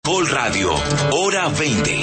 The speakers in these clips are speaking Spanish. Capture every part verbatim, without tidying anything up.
Caracol Radio, hora veinte.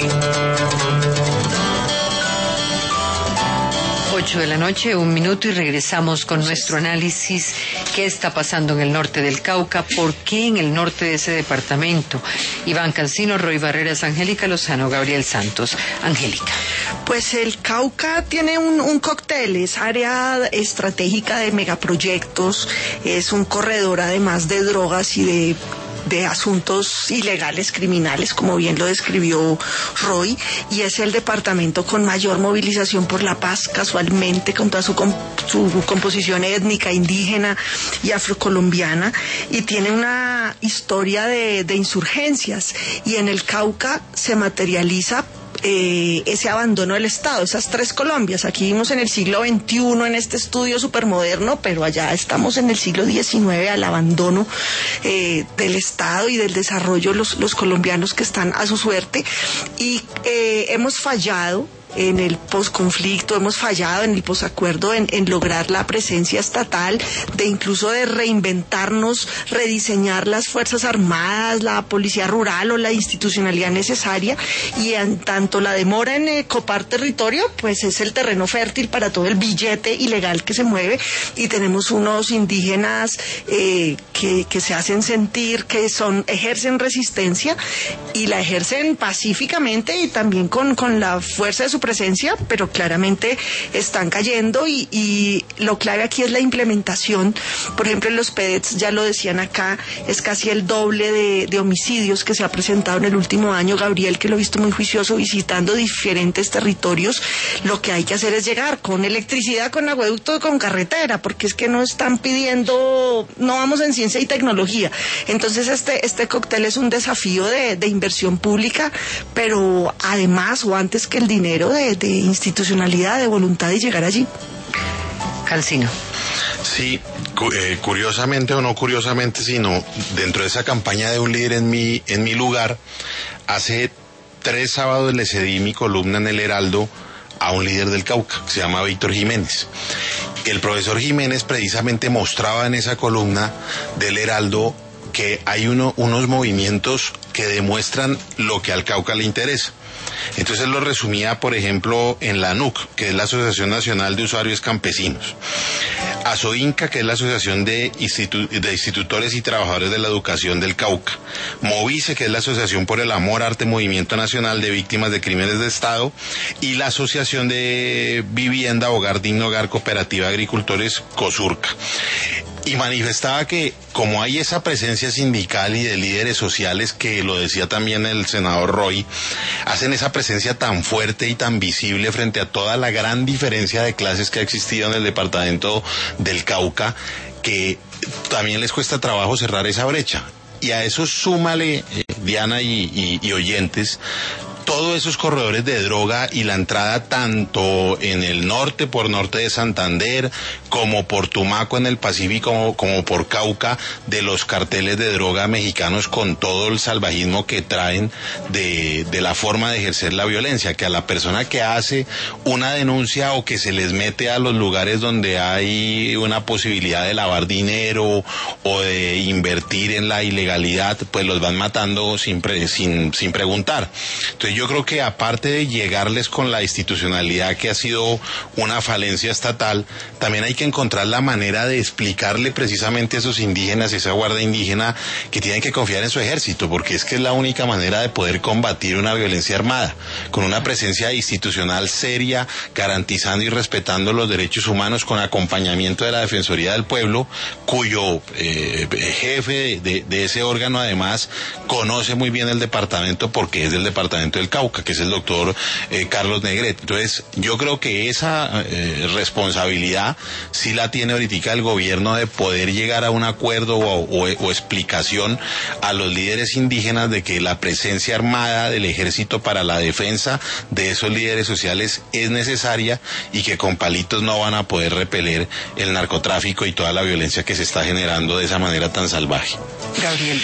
ocho de la noche, un minuto, y regresamos con nuestro análisis. ¿Qué está pasando en el norte del Cauca? ¿Por qué en el norte de ese departamento? Iván Cancino, Roy Barreras, Angélica Lozano, Gabriel Santos. Angélica. Pues el Cauca tiene un, un cóctel, es área estratégica de megaproyectos, es un corredor además de drogas y de de asuntos ilegales, criminales, como bien lo describió Roy, y es el departamento con mayor movilización por la paz, casualmente, con toda su, com- su composición étnica, indígena y afrocolombiana, y tiene una historia de, de insurgencias, y en el Cauca se materializa Eh, ese abandono del Estado, esas tres Colombias. Aquí vivimos en el siglo veintiuno en este estudio supermoderno, pero allá estamos en el siglo diecinueve al abandono eh, del Estado y del desarrollo, los, los colombianos que están a su suerte, y eh, hemos fallado en el posconflicto, hemos fallado en el posacuerdo en, en lograr la presencia estatal, de incluso de reinventarnos, rediseñar las Fuerzas Armadas, la Policía Rural o la institucionalidad necesaria, y en tanto la demora en eh, copar territorio, pues es el terreno fértil para todo el billete ilegal que se mueve, y tenemos unos indígenas eh, que, que se hacen sentir, que son, ejercen resistencia, y la ejercen pacíficamente y también con, con la fuerza de su presencia, pero claramente están cayendo, y, y lo clave aquí es la implementación. Por ejemplo, en los P E D S, ya lo decían acá, es casi el doble de, de homicidios que se ha presentado en el último año. Gabriel, que lo he visto muy juicioso visitando diferentes territorios, lo que hay que hacer es llegar con electricidad, con acueducto, con carretera, porque es que no están pidiendo, no vamos en ciencia y tecnología. Entonces este, este cóctel es un desafío de, de inversión pública, pero además, o antes que el dinero, De, de institucionalidad, de voluntad de llegar allí. Cancino. Sí, cu- eh, curiosamente o no curiosamente, sino dentro de esa campaña de un líder en mi, en mi lugar, hace tres sábados le cedí mi columna en el Heraldo a un líder del Cauca, que se llama Víctor Jiménez. El profesor Jiménez precisamente mostraba en esa columna del Heraldo que hay uno, unos movimientos que demuestran lo que al Cauca le interesa. Entonces lo resumía, por ejemplo, en la A N U C, que es la Asociación Nacional de Usuarios Campesinos, ASOINCA, que es la Asociación de, Institu- de Institutores y Trabajadores de la Educación del Cauca, MOVICE, que es la Asociación por el Amor, Arte, Movimiento Nacional de Víctimas de Crímenes de Estado, y la Asociación de Vivienda, Hogar Digno, Hogar, Cooperativa de Agricultores, COSURCA. Y manifestaba que como hay esa presencia sindical y de líderes sociales, que lo decía también el senador Roy, hacen esa presencia tan fuerte y tan visible frente a toda la gran diferencia de clases que ha existido en el departamento del Cauca, que también les cuesta trabajo cerrar esa brecha. Y a eso súmale, eh, Diana y, y, y oyentes, todos esos corredores de droga y la entrada tanto en el norte, por norte de Santander, como por Tumaco en el Pacífico, como, como por Cauca, de los carteles de droga mexicanos, con todo el salvajismo que traen de, de la forma de ejercer la violencia, que a la persona que hace una denuncia o que se les mete a los lugares donde hay una posibilidad de lavar dinero o de invertir en la ilegalidad, pues los van matando sin, pre, sin, sin preguntar. Entonces yo creo que aparte de llegarles con la institucionalidad, que ha sido una falencia estatal, también hay que encontrar la manera de explicarle precisamente a esos indígenas, esa guardia indígena, que tienen que confiar en su ejército, porque es que es la única manera de poder combatir una violencia armada, con una presencia institucional seria, garantizando y respetando los derechos humanos, con acompañamiento de la Defensoría del Pueblo, cuyo eh, jefe de, de ese órgano además conoce muy bien el departamento, porque es del departamento del Cauca, que es el doctor eh, Carlos Negret. Entonces yo creo que esa eh, responsabilidad sí la tiene ahorita el gobierno, de poder llegar a un acuerdo o, o, o explicación a los líderes indígenas de que la presencia armada del ejército para la defensa de esos líderes sociales es necesaria, y que con palitos no van a poder repeler el narcotráfico y toda la violencia que se está generando de esa manera tan salvaje. Gabriel.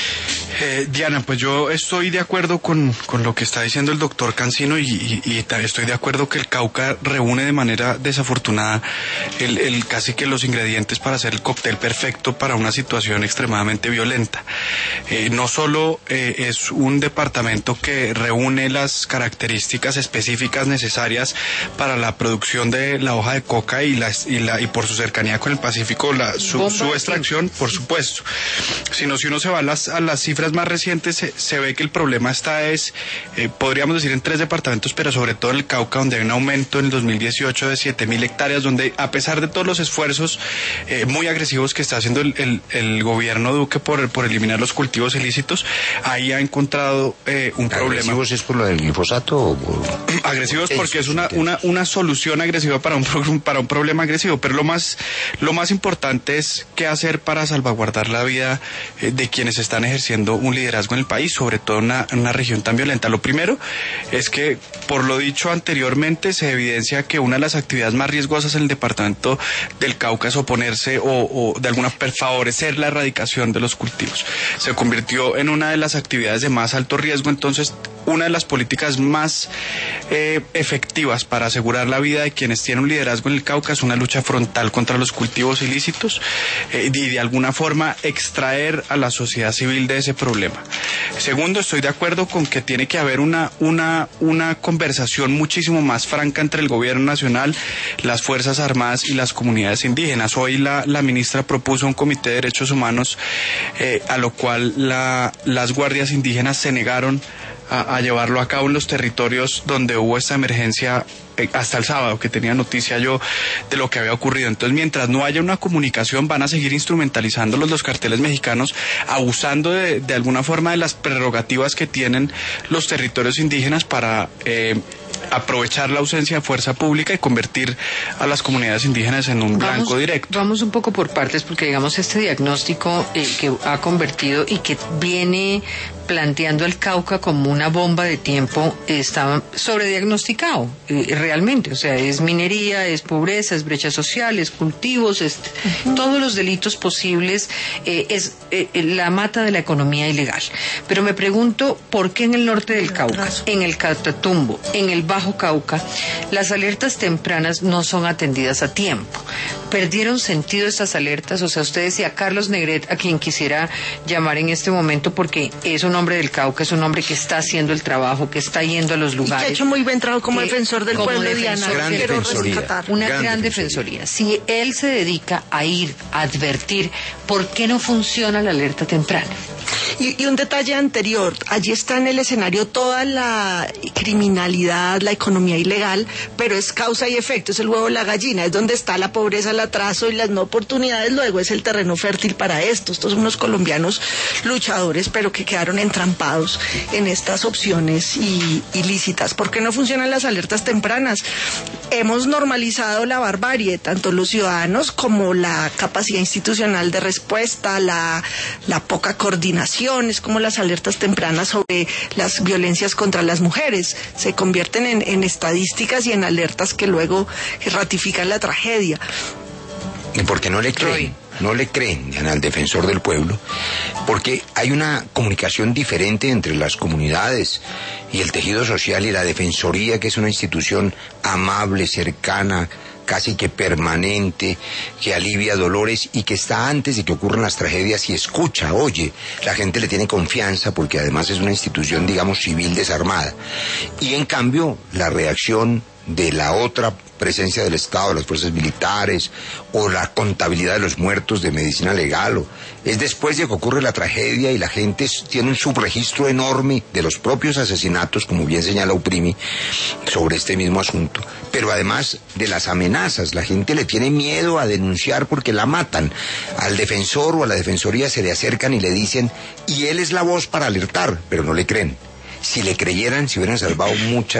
Eh, Diana, pues yo estoy de acuerdo con, con lo que está diciendo el doctor Cancino y, y, y estoy de acuerdo que el Cauca reúne de manera desafortunada el, el casi que los ingredientes para hacer el cóctel perfecto para una situación extremadamente violenta. Eh, no solo eh, es un departamento que reúne las características específicas necesarias para la producción de la hoja de coca y, la, y, la, y por su cercanía con el Pacífico, la, su, su extracción, por supuesto, sino si uno se va a las, a las cifras más recientes se, se ve que el problema está es, eh, podríamos decir en tres departamentos, pero sobre todo en el Cauca, donde hay un aumento en el dos mil dieciocho de siete mil hectáreas, donde a pesar de todos los esfuerzos eh, muy agresivos que está haciendo el, el, el gobierno Duque por, por eliminar los cultivos ilícitos, ahí ha encontrado eh, un problema. ¿Agresivos es por lo del glifosato? O por... Agresivos porque es una, una, una solución agresiva para un, para un problema agresivo, pero lo más, lo más importante es qué hacer para salvaguardar la vida eh, de quienes están ejerciendo un liderazgo en el país, sobre todo en una, en una región tan violenta. Lo primero es que, por lo dicho anteriormente, se evidencia que una de las actividades más riesgosas en el departamento del Cauca es oponerse o, o de alguna forma favorecer la erradicación de los cultivos. Se convirtió en una de las actividades de más alto riesgo, entonces una de las políticas más eh, efectivas para asegurar la vida de quienes tienen un liderazgo en el Cauca es una lucha frontal contra los cultivos ilícitos eh, y de alguna forma extraer a la sociedad civil de ese problema. Segundo, estoy de acuerdo con que tiene que haber una, una, una conversación muchísimo más franca entre el gobierno nacional, las Fuerzas Armadas y las comunidades indígenas. Hoy la, la ministra propuso un comité de derechos humanos eh, a lo cual la, las guardias indígenas se negaron a, a llevarlo a cabo en los territorios donde hubo esta emergencia eh, hasta el sábado, que tenía noticia yo de lo que había ocurrido. Entonces, mientras no haya una comunicación, van a seguir instrumentalizándolos los carteles mexicanos, abusando de, de alguna forma de las prerrogativas que tienen los territorios indígenas para eh, aprovechar la ausencia de fuerza pública y convertir a las comunidades indígenas en un vamos, blanco directo. Vamos un poco por partes, porque digamos este diagnóstico eh, que ha convertido y que viene planteando el Cauca como una bomba de tiempo está sobrediagnosticado eh, realmente, o sea, es minería, es pobreza, es brecha social, es cultivos, es uh-huh. todos los delitos posibles, eh, es eh, la mata de la economía ilegal. Pero me pregunto, ¿por qué en el norte del Cauca, en el Catatumbo, en el Bajo Cauca, las alertas tempranas no son atendidas a tiempo? ¿Perdieron sentido estas alertas? O sea, usted decía Carlos Negret, a quien quisiera llamar en este momento, porque es un hombre del Cauca, es un hombre que está haciendo el trabajo, que está yendo a los lugares. Y que ha hecho muy buen trabajo como eh, defensor del como pueblo, defensor, Diana. Gran defensoría. Una gran, gran defensoría. defensoría. Si él se dedica a ir a advertir, ¿por qué no funciona la alerta temprana? Y, y un detalle anterior, allí está en el escenario toda la criminalidad, la economía ilegal, pero es causa y efecto, es el huevo y la gallina, es donde está la pobreza, el atraso y las no oportunidades, luego es el terreno fértil para esto. Estos son unos colombianos luchadores, pero que quedaron entrampados en estas opciones y, ilícitas. ¿Por qué no funcionan las alertas tempranas? Hemos normalizado la barbarie, tanto los ciudadanos como la capacidad institucional de respuesta, la, la poca coordinación, es como las alertas tempranas sobre las violencias contra las mujeres. Se convierten en, en estadísticas y en alertas que luego ratifican la tragedia. ¿Y por qué no le creen? No le creen al defensor del pueblo, porque hay una comunicación diferente entre las comunidades y el tejido social y la defensoría, que es una institución amable, cercana, casi que permanente, que alivia dolores y que está antes de que ocurran las tragedias y escucha, oye, la gente le tiene confianza porque además es una institución, digamos, civil desarmada. Y en cambio, la reacción de la otra presencia del Estado, las fuerzas militares, o la contabilidad de los muertos de medicina legal, o, es después de que ocurre la tragedia y la gente tiene un subregistro enorme de los propios asesinatos, como bien señala Uprimi, sobre este mismo asunto, pero además de las amenazas. La gente le tiene miedo a denunciar porque la matan. Al defensor o a la defensoría se le acercan y le dicen, y él es la voz para alertar, pero no le creen. Si le creyeran, se hubieran salvado muchas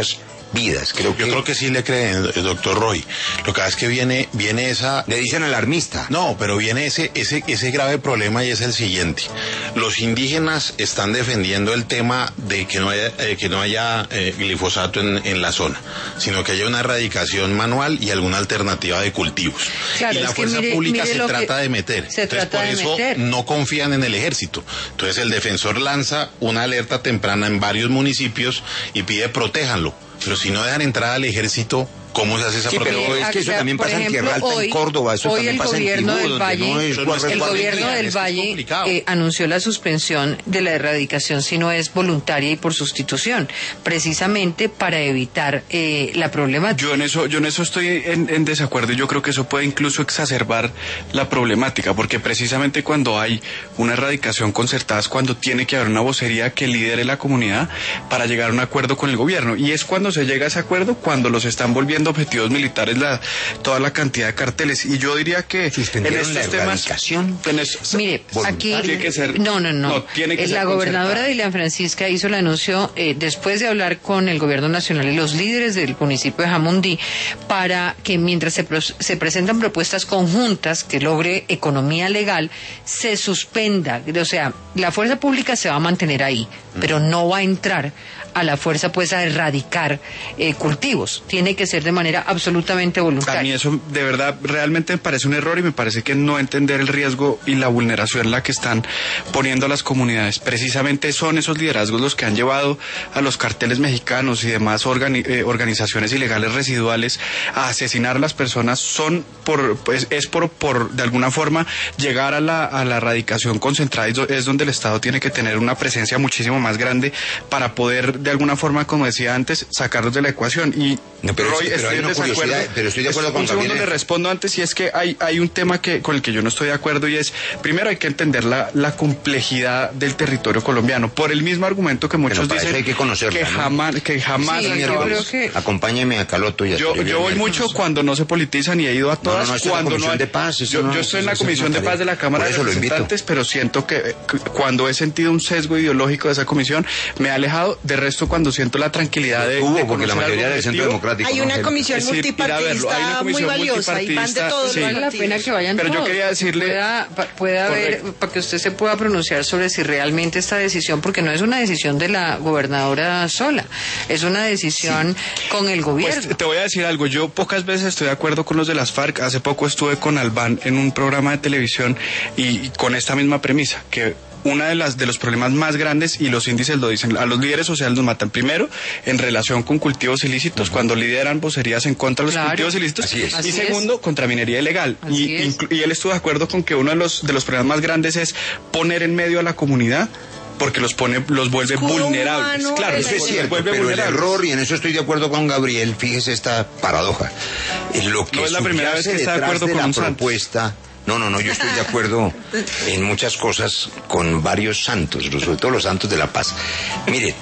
vidas. Creo que... Yo creo que sí le creen, doctor Roy. Lo que pasa es que viene, viene esa... Le dicen alarmista. No, pero viene ese, ese, ese grave problema y es el siguiente. Los indígenas están defendiendo el tema de que no haya, eh, que no haya eh, glifosato en, en la zona, sino que haya una erradicación manual y alguna alternativa de cultivos. Claro, y la es que fuerza mire, pública mire se lo trata que de meter. Se Entonces, trata por de eso meter. no confían en el ejército. Entonces el defensor lanza una alerta temprana en varios municipios y pide protéjanlo. Pero si no dejan entrar al ejército, ¿cómo se hace esa Sí, protección? pero es que eso Acá, también por pasa ejemplo, en Tierra Alta, hoy- en Córdoba, eso hoy también el pasa en gobierno Tibú, del donde Valle, no es Pero no es el resguardo gobierno indígena. del es que es Valle complicado. eh, anunció la suspensión de la erradicación si no es voluntaria y por sustitución, precisamente para evitar eh, la problemática. Yo en eso, yo en eso estoy en, en desacuerdo y yo creo que eso puede incluso exacerbar la problemática, porque precisamente cuando hay una erradicación concertada es cuando tiene que haber una vocería que lidere la comunidad para llegar a un acuerdo con el gobierno, y es cuando se llega a ese acuerdo cuando los están volviendo objetivos militares la, toda la cantidad de carteles. Y yo diría que en ¿Suspendieron estos la temas erradicación? en es- Mire, aquí tiene que ser, no, no, no. no, tiene que Eh, ser la gobernadora concertada. Dilian Francisca hizo el anuncio eh, después de hablar con el gobierno nacional y los líderes del municipio de Jamundí para que mientras se, pro- se presentan propuestas conjuntas que logre economía legal, se suspenda. O sea, la fuerza pública se va a mantener ahí, pero no va a entrar a la fuerza pues a erradicar eh, cultivos. Tiene que ser de manera absolutamente A mí voluntaria. eso de verdad realmente me parece un error y me parece que no entender el riesgo y la vulneración en la que están poniendo a las comunidades. Precisamente son esos liderazgos los que han llevado a los carteles mexicanos y demás organi- eh, organizaciones ilegales residuales a asesinar a las personas. Son por, pues, es por, por de alguna forma llegar a la, a la erradicación concentrada, y es donde el Estado tiene que tener una presencia muchísimo más grande para poder de alguna forma, como decía antes, sacarlos de la ecuación. Y No, pero Roy, es- pero estoy hay en una desacuerdo. curiosidad, pero estoy de acuerdo Es- con un segundo Gabriel. le respondo antes, y es que hay, hay un tema que con el que yo no estoy de acuerdo, y es, primero hay que entender la, la complejidad del territorio colombiano, por el mismo argumento que muchos para eso dicen hay que conocerla, que ¿no? jamás, que jamás Sí, han yo llevado- creo que- Acompáñeme a Caloto y a yo, Toribio yo voy Miércoles. mucho cuando no se politizan y he ido a todas. no, no, esto es la cuando Comisión hay- de Paz, eso yo, no- yo estoy en la eso es Comisión una de tarea. Paz de la Cámara Por de eso lo invito. Representantes, pero siento que eh, cu- cuando he sentido un sesgo ideológico de esa comisión, me ha alejado. De resto, cuando siento la tranquilidad de, Hubo, de porque la conocer mayoría algo del Centro objetivo, Democrático. Hay ¿no, una Angélica? comisión Es decir, ir a verlo. Hay una multipartista muy comisión valiosa y van de multipartista, todos sí. los Vale la partidos. pena que vayan Pero yo todos, quería para que decirle- pueda, pa- pueda ver, Correcto. para que usted se pueda pronunciar sobre si realmente esta decisión, porque no es una decisión de la gobernadora sola, es una decisión con el gobierno. Pues te voy a decir algo, yo pocas veces estoy de acuerdo con los de las FARC. Hace poco estuve con Albán en un programa de televisión y, y con esta misma premisa, que una de las de los problemas más grandes, y los índices lo dicen, a los líderes sociales nos matan primero en relación con cultivos ilícitos, cuando lideran vocerías en contra de los Claro. cultivos ilícitos, Así es. y Así segundo contra minería ilegal. Así Y, es. inclu- y él estuvo de acuerdo con que uno de los de los problemas más grandes es poner en medio a la comunidad, porque los pone, los vuelve Escudo vulnerables. humano, Claro, Eso Los es cierto, vuelve pero el vulnerables. error, y en eso estoy de acuerdo con Gabriel, fíjese esta paradoja. Eh, Lo que No es la primera vez que subyace está de detrás acuerdo de con la un santo. propuesta. No, no, no, yo estoy de acuerdo en muchas cosas con varios santos, sobre todo los santos de la paz. Mire,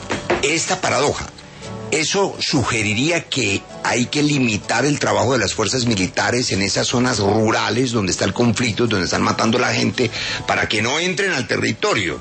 esta paradoja, eso sugeriría que hay que limitar el trabajo de las fuerzas militares en esas zonas rurales donde está el conflicto, donde están matando a la gente, para que no entren al territorio.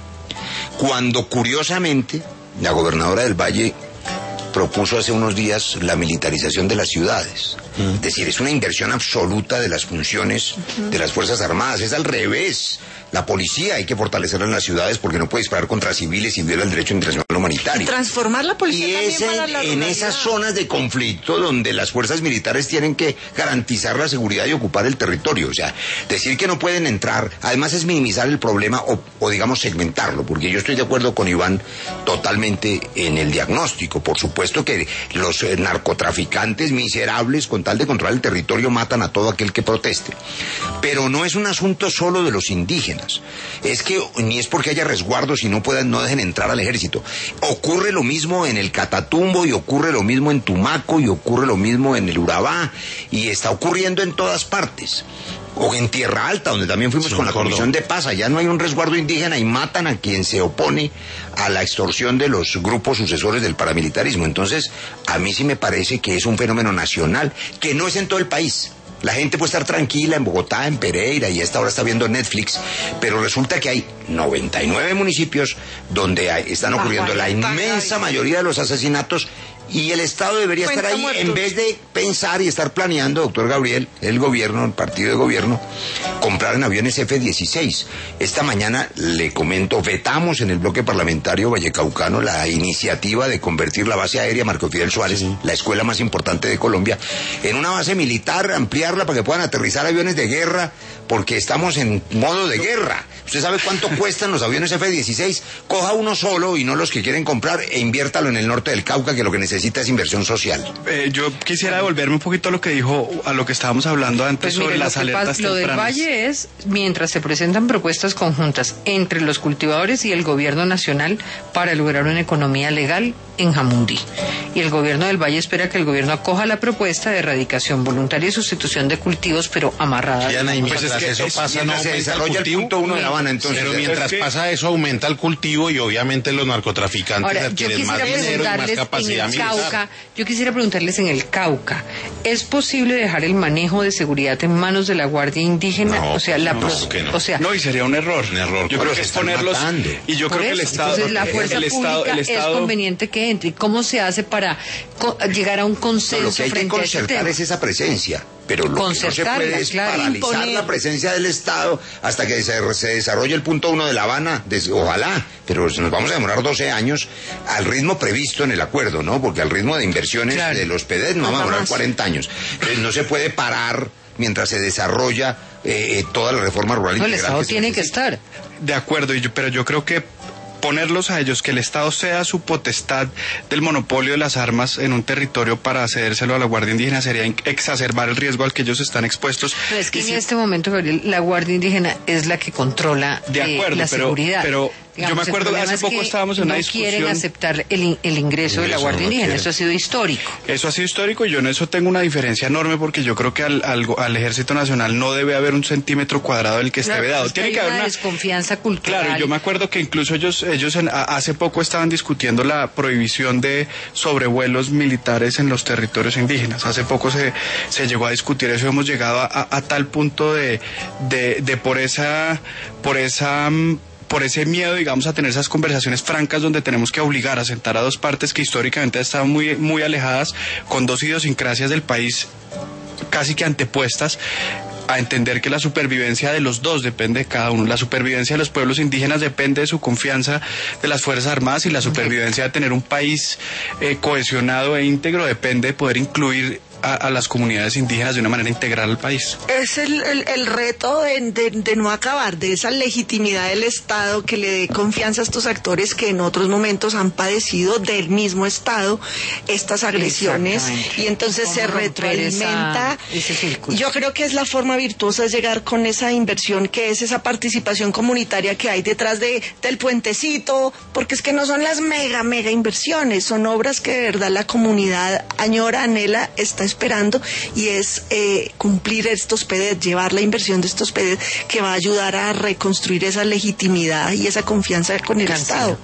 Cuando curiosamente la gobernadora del Valle propuso hace unos días la militarización de las ciudades. Es decir, es una inversión absoluta de las funciones de las Fuerzas Armadas. Es al revés. La policía hay que fortalecerla en las ciudades porque no puede disparar contra civiles y viola el derecho internacional humanitario. Y transformar la policía Y también es para en, la en ruralidad. esas zonas de conflicto donde las fuerzas militares tienen que garantizar la seguridad y ocupar el territorio. O sea, decir que no pueden entrar, además es minimizar el problema o, o digamos segmentarlo, porque yo estoy de acuerdo con Iván totalmente en el diagnóstico. Por supuesto que los eh, narcotraficantes miserables, con tal de controlar el territorio, matan a todo aquel que proteste. Pero no es un asunto solo de los indígenas. Es que ni es porque haya resguardos y no puedan, no dejen entrar al ejército. Ocurre lo mismo en el Catatumbo, y ocurre lo mismo en Tumaco, y ocurre lo mismo en el Urabá, y está ocurriendo en todas partes. O en Tierra Alta, donde también fuimos Sí, con la Córdoba. Comisión de Paz. Allá no hay un resguardo indígena y matan a quien se opone a la extorsión de los grupos sucesores del paramilitarismo. Entonces, a mí sí me parece que es un fenómeno nacional, que no es en todo el país. La gente puede estar tranquila en Bogotá, en Pereira, y a esta hora está viendo Netflix, pero resulta que hay noventa y nueve municipios donde hay- están ocurriendo la inmensa mayoría de los asesinatos Y el Estado debería Cuenta estar ahí muertos. en vez de pensar y estar planeando, doctor Gabriel, el gobierno, el partido de gobierno, comprar en aviones F dieciséis. Esta mañana, le comento, vetamos en el bloque parlamentario vallecaucano la iniciativa de convertir la base aérea Marco Fidel Suárez, sí, la escuela más importante de Colombia, en una base militar, ampliarla para que puedan aterrizar aviones de guerra, porque estamos en modo de guerra. ¿Usted sabe cuánto cuestan los aviones F dieciséis? Coja uno solo y no los que quieren comprar e inviértalo en el norte del Cauca, que lo que necesita es inversión social. Eh, yo quisiera devolverme un poquito a lo que dijo, a lo que estábamos hablando antes, pues mire, sobre lo las que alertas pasa, lo del tempranas. Valle es, mientras se presentan propuestas conjuntas entre los cultivadores y el gobierno nacional para lograr una economía legal en Jamundí. Y el gobierno del Valle espera que el gobierno acoja la propuesta de erradicación voluntaria y sustitución de cultivos, pero amarrada. Diana, y Pues mientras es que eso es- pasa, no Mientras se aumenta el desarrolla el cultivo. punto uno de La Habana, entonces. Pero mientras Es que- pasa eso, aumenta el cultivo y obviamente los narcotraficantes Ahora, yo adquieren más quisiera dinero y más preguntarles en capacidad el militar. Cauca, yo quisiera preguntarles en el Cauca, ¿es posible dejar el manejo de seguridad en manos de la Guardia Indígena? No, o sea, la no, pros- que no. o sea, No, y sería un error. Un error, Yo porque creo que es están ponerlos. matando. Y yo por creo que el eso, Estado. entonces la fuerza el Estado, pública el Estado, es conveniente que entre. ¿Y cómo se hace para co- llegar a un No, consenso lo que hay que frente a ese concertar tema? es esa presencia, pero lo que no se Concertarla, puede es claro, paralizar imponer. la presencia del Estado hasta que se, se desarrolle el punto uno de La Habana, des- ojalá, pero nos vamos a demorar doce años al ritmo previsto en el acuerdo, ¿no? Porque al ritmo de inversiones Claro. de los P D E T nos vamos a demorar Más. cuarenta años. Entonces no se puede parar mientras se desarrolla eh, toda la reforma rural No, el integral Estado se tiene que necesita. estar. De acuerdo, y yo- pero yo creo que ponerlos a ellos, que el Estado sea su potestad del monopolio de las armas en un territorio para cedérselo a la Guardia Indígena sería in- exacerbar el riesgo al que ellos están expuestos. Pero es que Y en si- este momento, Gabriel, la Guardia Indígena es la que controla De eh, acuerdo, la pero- seguridad. pero yo me el acuerdo, problema hace es poco que estábamos en una no discusión- quieren aceptar el, in- el ingreso de la Eso Guardia no Indígena. quieren. Eso ha sido histórico. Eso ha sido histórico y yo en eso tengo una diferencia enorme porque yo creo que al, al, al Ejército Nacional no debe haber un centímetro cuadrado del que esté Claro, vedado. es que Tiene hay que haber una una desconfianza cultural. Claro, yo me acuerdo que incluso ellos, ellos en- a- hace poco estaban discutiendo la prohibición de sobrevuelos militares en los territorios indígenas. Hace poco se, se llegó a discutir eso, hemos llegado a, a- a tal punto de, de, de por esa, por esa mm, por ese miedo, digamos, a tener esas conversaciones francas donde tenemos que obligar a sentar a dos partes que históricamente estaban muy, muy alejadas, con dos idiosincrasias del país casi que antepuestas, a entender que la supervivencia de los dos depende de cada uno. La supervivencia de los pueblos indígenas depende de su confianza de las Fuerzas Armadas y la supervivencia de tener un país eh, cohesionado e íntegro depende de poder incluir a, a las comunidades indígenas de una manera integral al país. Es el, el, el reto de, de, de no acabar, de esa legitimidad del Estado que le dé confianza a estos actores que en otros momentos han padecido del mismo Estado estas agresiones, Exactamente. y entonces se ¿Cómo romper retroalimenta. esa- ese círculo? Yo creo que es la forma virtuosa de llegar con esa inversión, que es esa participación comunitaria que hay detrás de, del puentecito, porque es que no son las mega, mega inversiones, son obras que de verdad la comunidad añora, anhela, está esperando, y es eh, cumplir estos P D E T, llevar la inversión de estos P D E T, que va a ayudar a reconstruir esa legitimidad y esa confianza con el Cancino. Estado.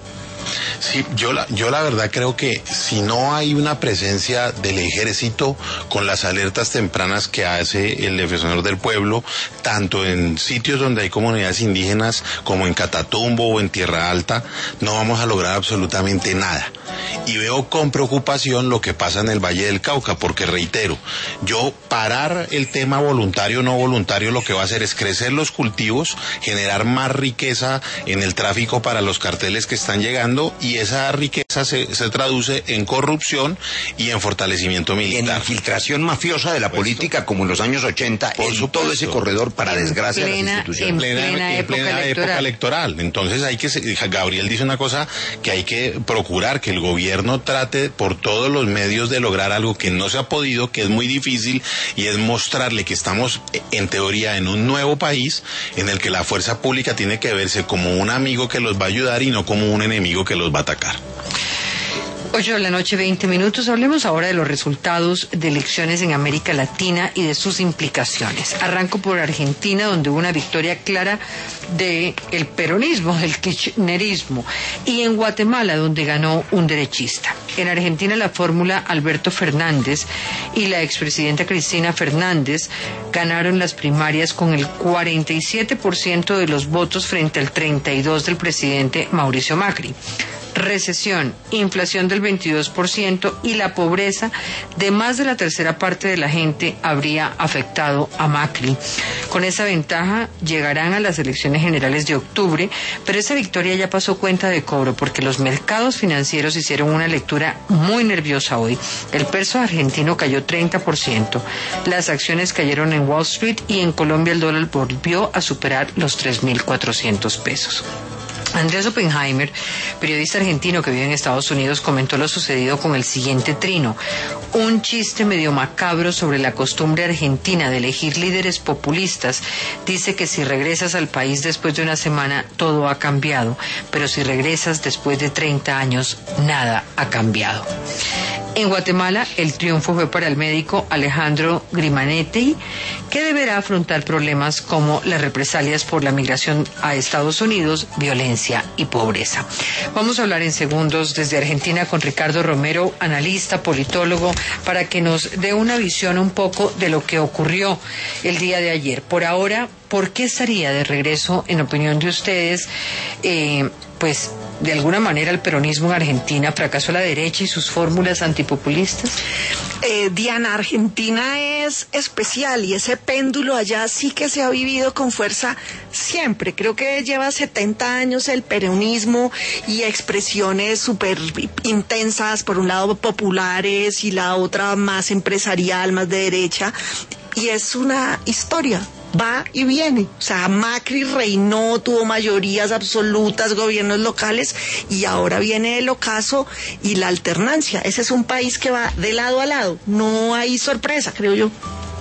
Sí, yo la, yo la verdad creo que si no hay una presencia del ejército con las alertas tempranas que hace el defensor del pueblo, tanto en sitios donde hay comunidades indígenas como en Catatumbo o en Tierra Alta, no vamos a lograr absolutamente nada. Y veo con preocupación lo que pasa en el Valle del Cauca, porque reitero, yo parar el tema voluntario o no voluntario lo que va a hacer es crecer los cultivos, generar más riqueza en el tráfico para los carteles que están llegando, y esa riqueza se, se traduce en corrupción y en fortalecimiento En militar. infiltración mafiosa de la política, como en los años ochenta, Por en supuesto. todo ese corredor para En desgracia de las plena- instituciones. en plena, plena en época plena electoral. época electoral. Entonces hay que, se- Gabriel dice una cosa, que hay que procurar que el gobierno trate por todos los medios de lograr algo que no se ha podido, que es muy difícil, y es mostrarle que estamos en teoría en un nuevo país en el que la fuerza pública tiene que verse como un amigo que los va a ayudar y no como un enemigo que los va a atacar. ocho de la noche, veinte minutos. Hablemos ahora de los resultados de elecciones en América Latina y de sus implicaciones. Arranco por Argentina, donde hubo una victoria clara del peronismo, del kirchnerismo, y en Guatemala, donde ganó un derechista. En Argentina, la fórmula Alberto Fernández y la expresidenta Cristina Fernández ganaron las primarias con el cuarenta y siete por ciento de los votos frente al treinta y dos por ciento del presidente Mauricio Macri. recesión, inflación del veintidós por ciento y la pobreza de más de la tercera parte de la gente habría afectado a Macri. Con esa ventaja llegarán a las elecciones generales de octubre, pero esa victoria ya pasó cuenta de cobro porque los mercados financieros hicieron una lectura muy nerviosa hoy. El peso argentino cayó treinta por ciento, las acciones cayeron en Wall Street y en Colombia el dólar volvió a superar los tres mil cuatrocientos pesos. Andrés Oppenheimer, periodista argentino que vive en Estados Unidos, comentó lo sucedido con el siguiente trino: un chiste medio macabro sobre la costumbre argentina de elegir líderes populistas. Dice que si regresas al país después de una semana, todo ha cambiado, pero si regresas después de treinta años, nada ha cambiado. En Guatemala, el triunfo fue para el médico Alejandro Grimanetti, que deberá afrontar problemas como las represalias por la migración a Estados Unidos, violencia y pobreza. Vamos a hablar en segundos desde Argentina con Ricardo Romero, analista, politólogo, para que nos dé una visión un poco de lo que ocurrió el día de ayer. Por ahora, ¿por qué estaría de regreso, en opinión de ustedes, eh, pues, de alguna manera el peronismo en Argentina? ¿Fracasó la derecha y sus fórmulas antipopulistas? Eh, Diana, Argentina es especial y ese péndulo allá sí que se ha vivido con fuerza siempre. Creo que lleva setenta años el peronismo y expresiones súper intensas, por un lado populares y la otra más empresarial, más de derecha. Y es una historia. Va y viene, o sea, Macri reinó, tuvo mayorías absolutas, gobiernos locales, y ahora viene el ocaso y la alternancia. Ese es un país que va de lado a lado, no hay sorpresa, creo yo.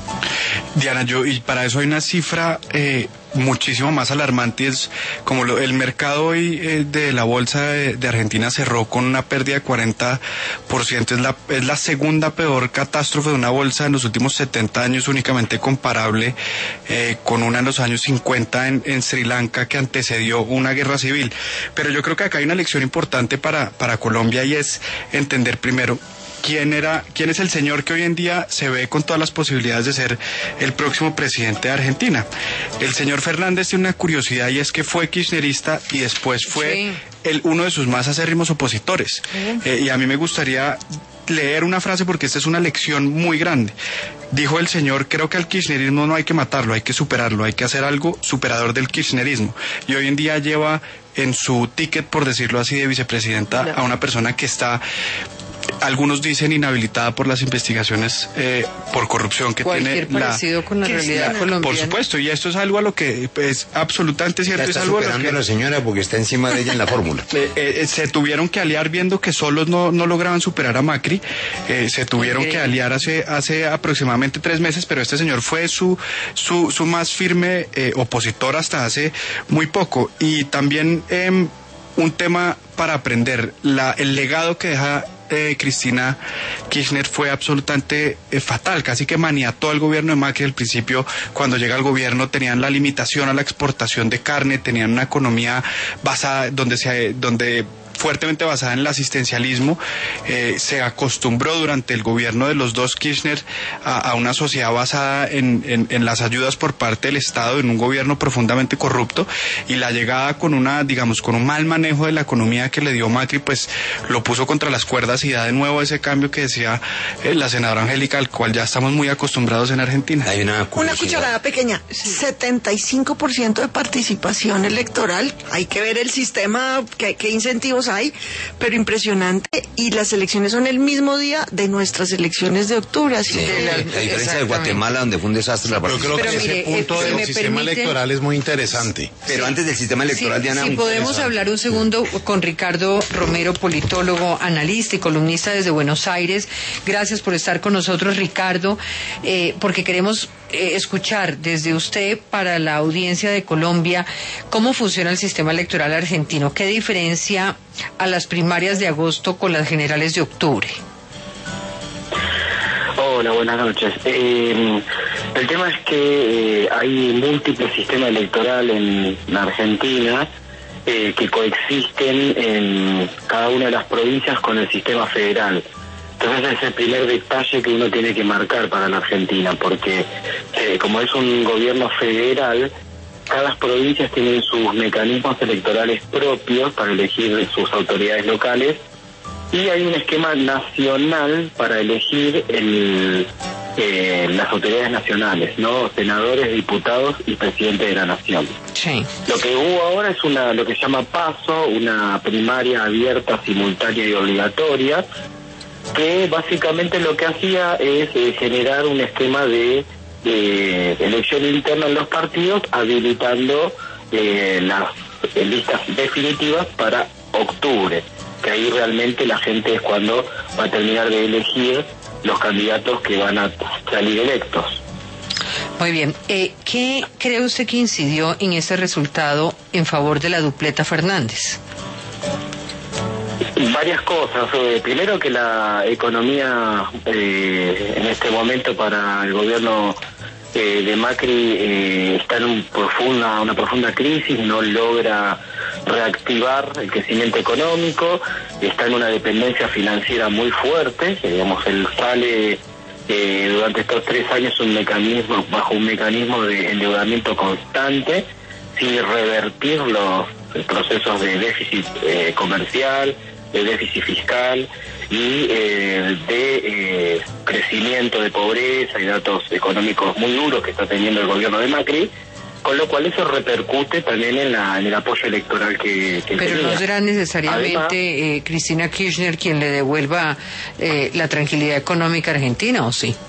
Diana, yo, y para eso hay una cifra eh, muchísimo más alarmante, es como lo, el mercado hoy eh, de la bolsa de, de Argentina cerró con una pérdida de cuarenta por ciento, es la, es la segunda peor catástrofe de una bolsa en los últimos setenta años, únicamente comparable eh, con una en los años cincuenta en, en Sri Lanka, que antecedió una guerra civil. Pero yo creo que acá hay una lección importante para, para Colombia, y es entender primero ¿Quién era, quién es el señor que hoy en día se ve con todas las posibilidades de ser el próximo presidente de Argentina? El señor Fernández tiene una curiosidad, y es que fue kirchnerista y después fue sí. el, uno de sus más acérrimos opositores. Sí. Eh, y a mí me gustaría leer una frase porque esta es una lección muy grande. Dijo el señor: creo que al kirchnerismo no hay que matarlo, hay que superarlo, hay que hacer algo superador del kirchnerismo. Y hoy en día lleva en su ticket, por decirlo así, de vicepresidenta no. a una persona que está, algunos dicen, inhabilitada por las investigaciones eh, por corrupción que Cualquier tiene la... parecido con la realidad colombiana. Por supuesto, y esto es algo a lo que es absolutamente cierto. Ya está es algo superando a lo que a la señora porque está encima de ella en la fórmula. Eh, eh, se tuvieron que aliar viendo que solos no, no lograban superar a Macri. Eh, se tuvieron okay. que aliar hace hace aproximadamente tres meses, pero este señor fue su su, su más firme eh, opositor hasta hace muy poco. Y también eh, un tema para aprender, la, el legado que deja Eh, Cristina Kirchner fue absolutamente eh, fatal, casi que maniató al gobierno de Macri. Al principio, cuando llega al gobierno, tenían la limitación a la exportación de carne, tenían una economía basada, donde se, donde fuertemente basada en el asistencialismo. Eh, se acostumbró durante el gobierno de los dos Kirchner a, a una sociedad basada en, en, en las ayudas por parte del Estado, en un gobierno profundamente corrupto, y la llegada con una, digamos, con un mal manejo de la economía que le dio Macri, pues lo puso contra las cuerdas y da de nuevo ese cambio que decía eh, la senadora Angélica, al cual ya estamos muy acostumbrados en Argentina. Hay una, una cucharada pequeña, setenta y cinco por ciento de participación electoral. Hay que ver el sistema, qué, qué incentivos hay, pero impresionante, y las elecciones son el mismo día de nuestras elecciones de octubre, así sí, que la, a diferencia de Guatemala, donde fue un desastre la participación. Yo creo que pero ese mire, punto eh, del sistema permite... electoral es muy interesante. Pero sí. antes del sistema electoral, sí, Diana, si podemos hablar un segundo con Ricardo Romero, politólogo, analista y columnista desde Buenos Aires. Gracias por estar con nosotros, Ricardo, eh, porque queremos eh, escuchar desde usted, para la audiencia de Colombia, cómo funciona el sistema electoral argentino. ¿Qué diferencia a las primarias de agosto con las generales de octubre? Hola, buenas noches. Eh, el tema es que eh, hay múltiples sistemas electorales en la Argentina eh, que coexisten en cada una de las provincias con el sistema federal. Entonces es el primer detalle que uno tiene que marcar para la Argentina, porque eh, como es un gobierno federal, cada provincia tiene sus mecanismos electorales propios para elegir sus autoridades locales y hay un esquema nacional para elegir el, eh, las autoridades nacionales, ¿no? Senadores, diputados y presidente de la nación. Sí. Lo que hubo ahora es una lo que se llama PASO, una primaria abierta, simultánea y obligatoria, que básicamente lo que hacía es eh, generar un esquema de eh, elección interna en los partidos, habilitando eh, las eh, listas definitivas para octubre, que ahí realmente la gente es cuando va a terminar de elegir los candidatos que van a salir electos. Muy bien. Eh, ¿Qué cree usted que incidió en ese resultado en favor de la dupleta Fernández? Varias cosas. Eh, primero que la economía eh, en este momento para el gobierno eh, de Macri eh, está en un profunda, una profunda crisis, no logra reactivar el crecimiento económico, está en una dependencia financiera muy fuerte, que, digamos, él sale eh, durante estos tres años un mecanismo bajo un mecanismo de endeudamiento constante, sin revertir los procesos de déficit eh, comercial, de déficit fiscal y eh, de eh, crecimiento de pobreza y datos económicos muy duros que está teniendo el gobierno de Macri, con lo cual eso repercute también en, la, en el apoyo electoral que, que Pero tenía. no será necesariamente Además, eh, Cristina Kirchner quien le devuelva eh, la tranquilidad económica a Argentina, ¿o sí?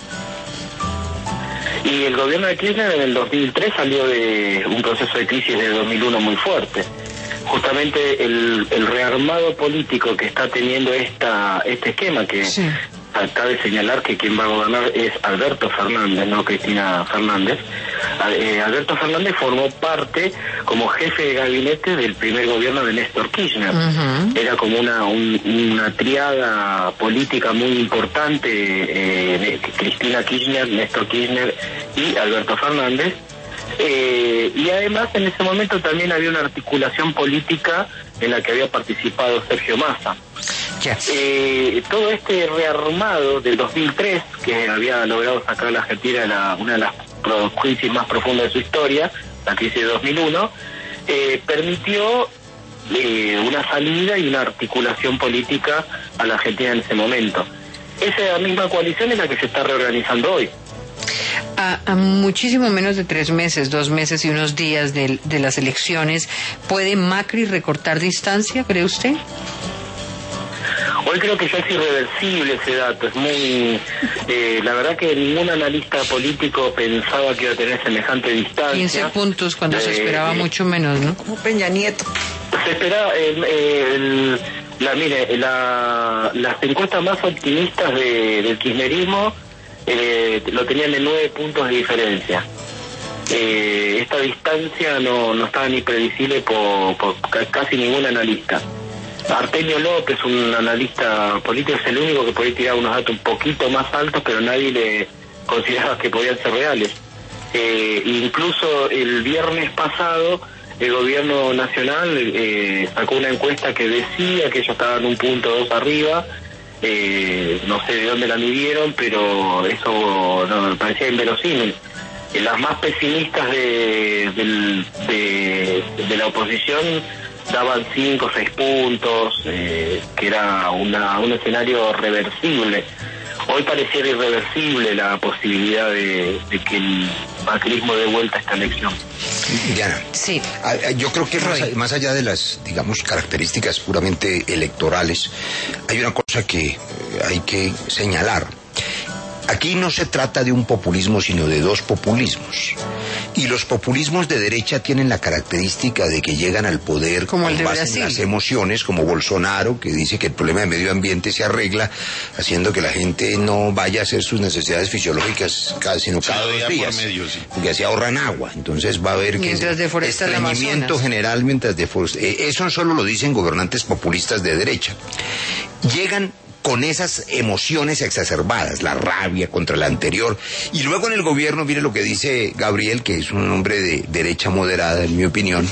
y el gobierno de Kirchner en el dos mil tres salió de un proceso de crisis de dos mil uno muy fuerte. Justamente el, el rearmado político que está teniendo esta este esquema, que sí. Cabe señalar que quien va a gobernar es Alberto Fernández, no Cristina Fernández. Eh, Alberto Fernández formó parte como jefe de gabinete del primer gobierno de Néstor Kirchner. Uh-huh. Era como una un, una triada política muy importante, eh, Cristina Kirchner, Néstor Kirchner y Alberto Fernández. Eh, y además en ese momento también había una articulación política en la que había participado Sergio Massa. Yes. Eh, todo este rearmado del dos mil tres, que había logrado sacar a la Argentina de la, una de las crisis más profundas de su historia, la crisis de dos mil uno, eh, permitió eh, una salida y una articulación política a la Argentina en ese momento. Esa misma coalición es la que se está reorganizando hoy. A, a muchísimo menos de tres meses, dos meses y unos días de, de las elecciones, ¿puede Macri recortar distancia, cree usted? Hoy creo que ya es irreversible ese dato, es muy... Eh, la verdad que ningún analista político pensaba que iba a tener semejante distancia. quince puntos cuando eh, se esperaba eh, mucho menos, ¿no? Como Peña Nieto. Se esperaba... El, el, la, mire, la, las encuestas más optimistas de, del kirchnerismo eh, lo tenían en nueve puntos de diferencia. Eh, esta distancia no, no estaba ni previsible por, por casi ningún analista. Artemio López, un analista político, es el único que podía tirar unos datos un poquito más altos, pero nadie le consideraba que podían ser reales. Eh, incluso el viernes pasado el gobierno nacional eh, sacó una encuesta que decía que ellos estaban un punto dos arriba, eh, no sé de dónde la midieron, pero eso no, me parecía inverosímil. Eh, las más pesimistas de, de, de, de la oposición daban cinco o seis puntos, eh, que era una, un escenario reversible. Hoy pareciera irreversible la posibilidad de, de que el macrismo dé vuelta a esta elección. Diana, sí. Yo creo que más, más allá de las, digamos, características puramente electorales, hay una cosa que hay que señalar. Aquí no se trata de un populismo, sino de dos populismos. Y los populismos de derecha tienen la característica de que llegan al poder como con base en las emociones, como Bolsonaro, que dice que el problema de medio ambiente se arregla haciendo que la gente no vaya a hacer sus necesidades fisiológicas cada, sino cada, cada dos días, por medio, sí. Porque así ahorran agua. Entonces va a haber que estreñimiento general mientras deforesta. Eh, eso solo lo dicen gobernantes populistas de derecha. Llegan con esas emociones exacerbadas, la rabia contra la anterior, y luego en el gobierno, mire lo que dice Gabriel, que es un hombre de derecha moderada, en mi opinión,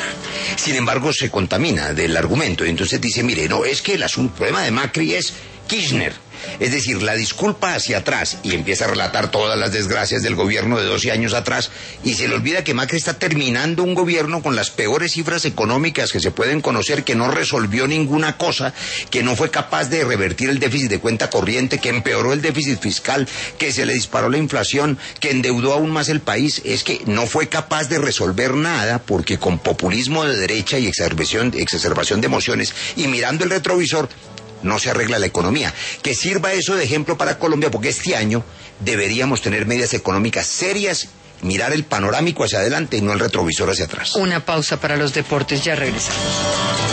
sin embargo se contamina del argumento, y entonces dice, mire, no, es que el asunto, el problema de Macri es Kirchner. Es decir, la disculpa hacia atrás, y empieza a relatar todas las desgracias del gobierno de doce años atrás, y se le olvida que Macri está terminando un gobierno con las peores cifras económicas que se pueden conocer, que no resolvió ninguna cosa, que no fue capaz de revertir el déficit de cuenta corriente, que empeoró el déficit fiscal, que se le disparó la inflación, que endeudó aún más el país. Es que no fue capaz de resolver nada, porque con populismo de derecha y exacerbación, exacerbación de emociones, y mirando el retrovisor, no se arregla la economía. Que sirva eso de ejemplo para Colombia, porque este año deberíamos tener medidas económicas serias, mirar el panorámico hacia adelante y no el retrovisor hacia atrás. Una pausa para los deportes, ya regresamos.